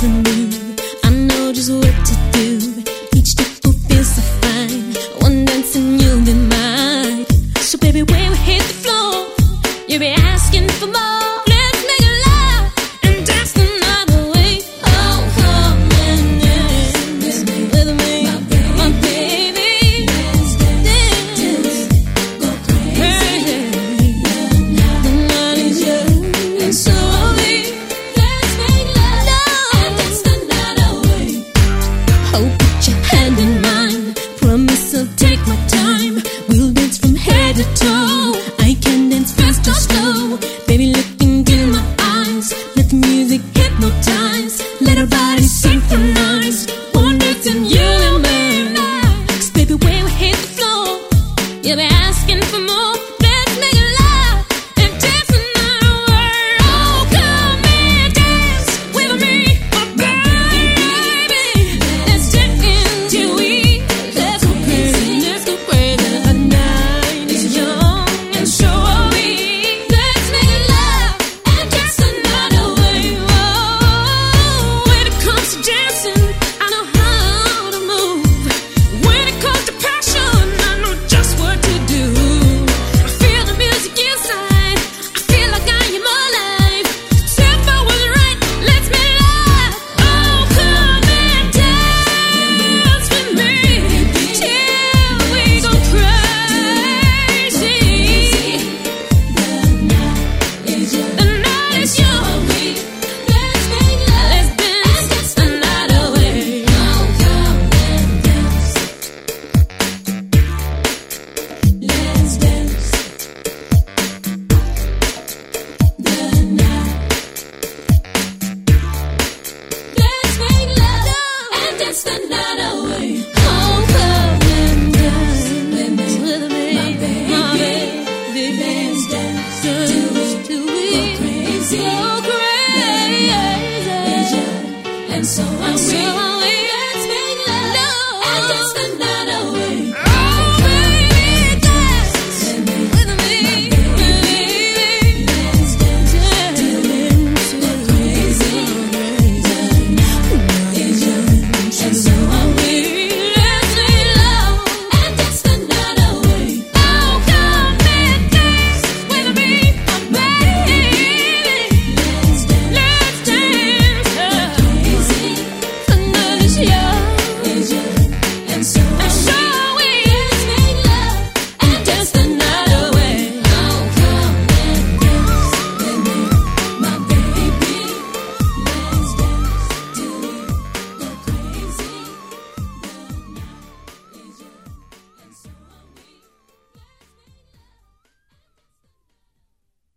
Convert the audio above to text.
to move. I know just what to do. Each step will feel so fine. One dance and you'll be mine. So baby, when we hit the floor, you'll be asking for more. Let's make it loud and dance the night away. Oh, come and dance with me, my baby. Dance, go crazy. The night is young and so are we. Let's make love and dance the night away. Oh, put your hand in mine. Promise I'll take my time. We'll dance from head to toe. I can dance fast or slow. Baby, look into my eyes. Let the music hypnotize. Let our bodies synchronize. One dance and you and me. 'Cause baby, when we hit the floor, you'll be asking for more. Let's make it loud and dance the night away. Oh, come and dance with me, my baby. Let's dip into it. Let's go crazy. Let's go crazy. The night is young and so are we. Let's make it loud and dance the night away. Oh, when it comes to dancing, I know how to move. When it comes to passion, I know just what to do. I feel the music inside. I feel like I am alive. Tempo was right. Let's make it loud. Oh, come and dance with me till we go crazy. The night is young. Let's make love. Let's dance the night away. Oh, come and dance. Let's dance the night. Let's make love and dance the night away. Oh, come and dance with me, my baby. Let's dance till we go crazy. And so are we.